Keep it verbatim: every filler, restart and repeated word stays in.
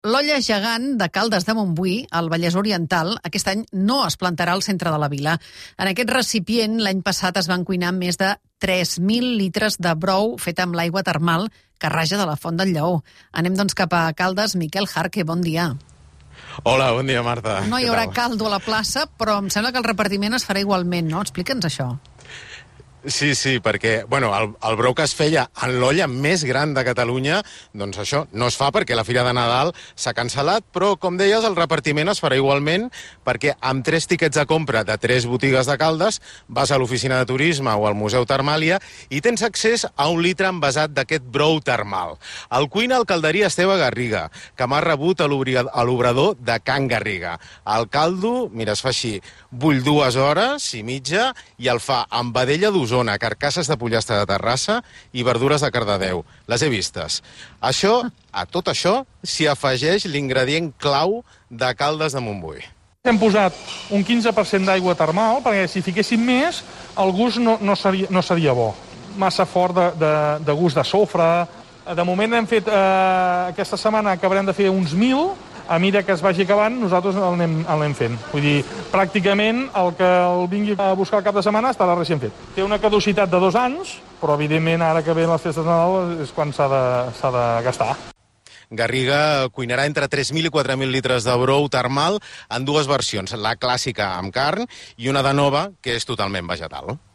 L'olla gegant de Caldes de Montbui, al Vallès Oriental, aquest any no es plantarà al centre de la vila. En aquest recipient, l'any passat es van cuinar més de tres mil litres de brou fet amb l'aigua termal que raja de la Font del Lleó. Anem doncs cap a Caldes. Miquel Jarque, bon dia. Hola, bon dia, Marta. No hi haurà caldo a la plaça, però em sembla que el repartiment es farà igualment, no? Explica'ns això. Sí, sí, perquè bueno, el, el brou que es feia en l'olla més gran de Catalunya, doncs això no es fa perquè la Fira de Nadal s'ha cancel·lat, però, com deies, el repartiment es farà igualment perquè amb tres tiquets de compra de tres botigues de Caldes vas a l'oficina de turisme o al Museu Termàlia i tens accés a un litre envasat d'aquest brou termal. El cuina el calderí Esteve Garriga, que m'ha rebut a l'obrador de Can Garriga. El caldo, mira, es fa així, bull dues hores i mitja i el fa amb vedella d'Osona, carcasses de pollastre de Terrassa i verdures de Cardedeu. Les he vistes. Això, a tot això, s'hi afegeix l'ingredient clau de Caldes de Montbui. Hem posat un quinze per cent d'aigua termal perquè si fiquéssim més el gust no, no, seria, no seria bo. Massa fort de, de, de gust de sofre. De moment hem fet, eh, aquesta setmana acabarem de fer uns mil. A mesura que es vagi acabant, nosaltres l'anem l'anem fent. Vull dir, pràcticament el que el vingui a buscar el cap de setmana estarà recient fet. Té una caducitat de dos anys, però evidentment ara que ven les festes de Nadal és quan s'ha de, s'ha de gastar. Garriga cuinarà entre tres mil i quatre mil litres de brou termal en dues versions, la clàssica amb carn i una de nova que és totalment vegetal.